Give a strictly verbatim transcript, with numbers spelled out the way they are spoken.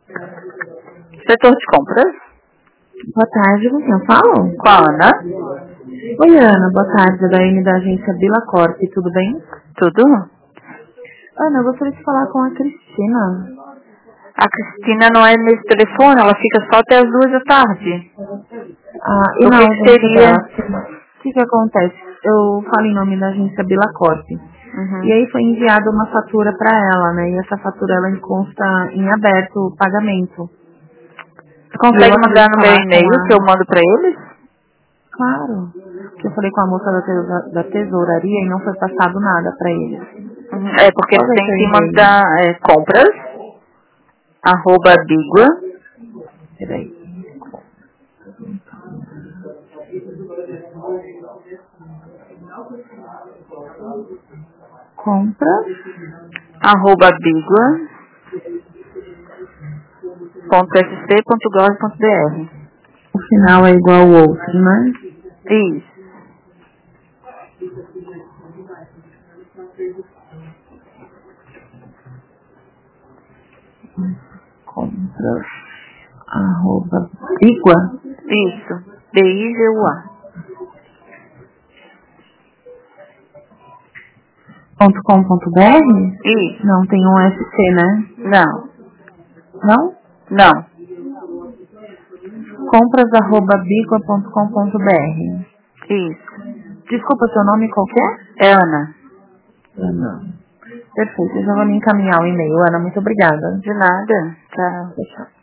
Setor de compras. Boa tarde, com quem eu falo? Com a Ana. Oi, Ana, boa tarde, é da M da agência Bila Corp, tudo bem? Tudo? Ana, eu gostaria de falar com a Cristina. A Cristina não é nesse telefone, ela fica só até as duas da tarde. Ah, e O na que agência seria? dela, o que que acontece? Eu falo em nome da agência Bila Corp. Uhum. E aí foi enviada uma fatura para ela, né? E essa fatura, ela consta em aberto o pagamento. Você consegue mandar no meu falar com e-mail a... que eu mando pra eles? Claro. Que eu falei com a moça da, tesoura- da tesouraria e não foi passado nada para eles. Uhum. É porque Qual eles é o têm seu que e-mail? mandar é, compras, arroba bigua, Peraí. Compras. arroba bigua, ponto s c ponto gov ponto b r. O final é igual ao outro, né? Isso. Compras. Arroba. Igua. Isso. B I G U A. Ponto com ponto br? Isso. Não, tem um S C, né? Não. Não? Não. Compras arroba bigua ponto com ponto br. Isso. Desculpa, seu nome qual que é? É Ana. Ana. Perfeito, eu já vou me encaminhar o e-mail. Ana, muito obrigada. De nada. Tchau. Tchau.